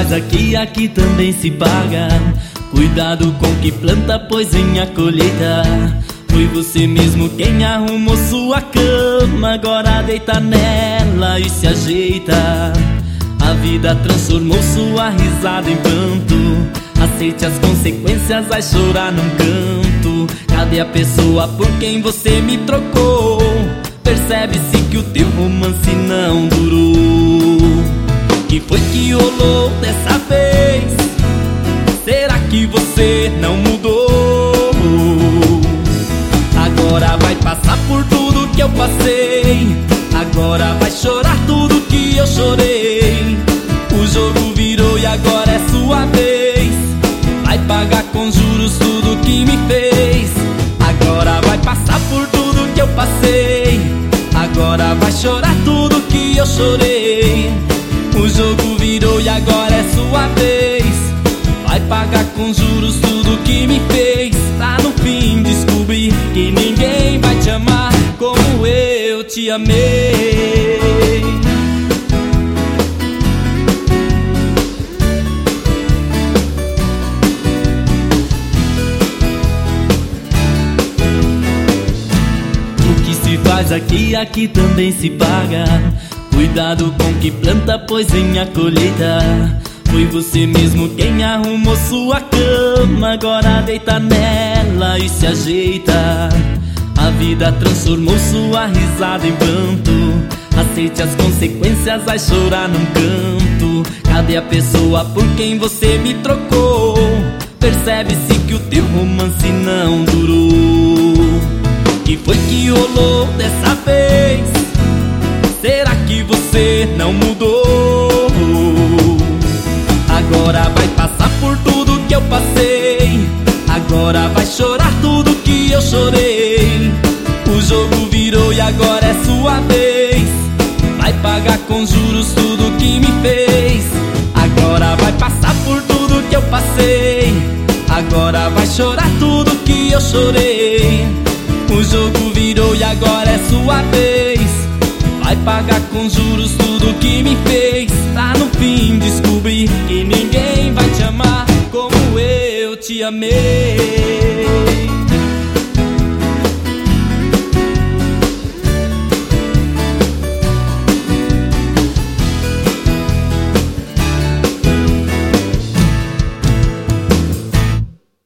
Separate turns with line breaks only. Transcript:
faz aqui também se paga. Cuidado com o que planta, pois vem a colheita. Foi você mesmo quem arrumou sua cama, agora deita nela e se ajeita. A vida transformou sua risada em pranto. Aceite as consequências, vai chorar num canto. Cadê a pessoa por quem você me trocou? Percebe-se que o teu romance não durou. Que foi que rolou dessa vez? Será que você não mudou? Agora vai passar por tudo que eu passei. Agora vai chorar tudo que eu chorei. O jogo virou e agora é sua vez. Vai pagar com juros tudo que me fez. Agora vai passar por tudo que eu passei. Agora vai chorar tudo que eu chorei. O jogo virou e agora é sua vez. Vai pagar com juros tudo que me fez. Pra no fim descobrir que ninguém vai te amar como eu te amei. O que se faz aqui também se paga. Cuidado com o que planta, pois vem a colheita. Foi você mesmo quem arrumou sua cama, agora deita nela e se ajeita. A vida transformou sua risada em pranto. Aceite as consequências, vai chorar num canto. Cadê a pessoa por quem você me trocou? Percebe-se que o teu romance não durou. Que foi que rolou dessa vez? Será que você não mudou? Agora vai passar por tudo que eu passei. Agora vai chorar tudo que eu chorei. O jogo virou e agora é sua vez. Vai pagar com juros tudo que me fez. Agora vai passar por tudo que eu passei. Agora vai chorar tudo que eu chorei. O jogo virou e agora é sua vez. Vai pagar com juros tudo que me fez. Pra no fim descobrir que ninguém vai te amar como eu te amei.